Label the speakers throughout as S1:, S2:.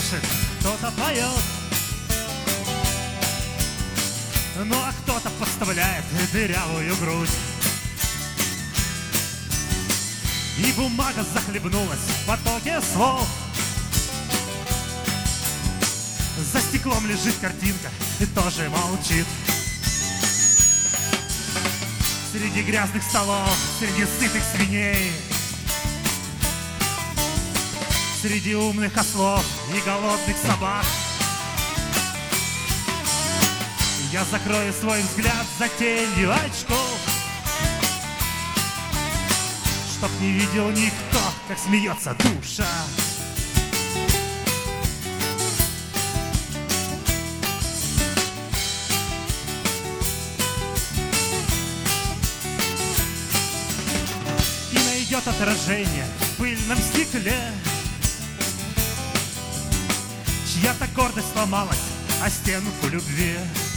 S1: пляшет, кто-то поет. Ну а кто-то подставляет дырявую грудь. И бумага захлебнулась в потоке слов. За стеклом лежит картинка и тоже молчит. Среди грязных столов, среди сытых свиней, среди умных ослов и голодных собак я закрою свой взгляд за тенью очков, чтоб не видел никто, как смеется душа. И найдет отражение в пыльном стекле чья-то гордость сломалась о стенку любви.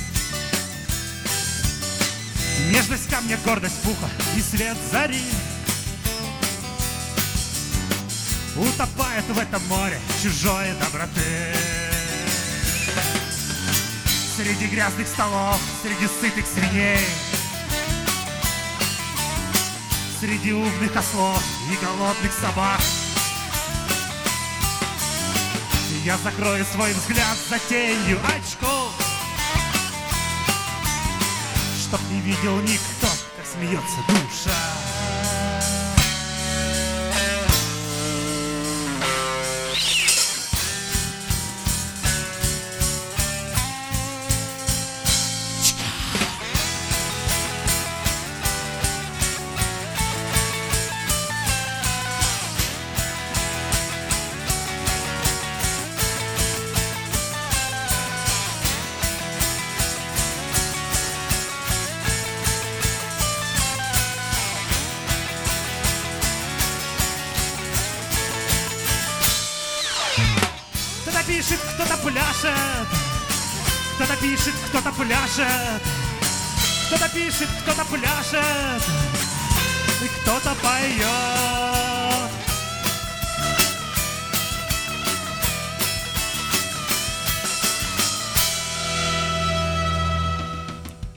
S1: Нежность камня, гордость пуха и свет зари утопает в этом море чужой доброты. Среди грязных столов, среди сытых свиней, среди умных ослов и голодных собак я закрою свой взгляд за тенью очков, чтоб не видел никто, как смеется душа. Кто-то пишет, кто-то пляшет, кто-то пишет, кто-то пляшет, кто-то пишет, кто-то пляшет, и кто-то поет.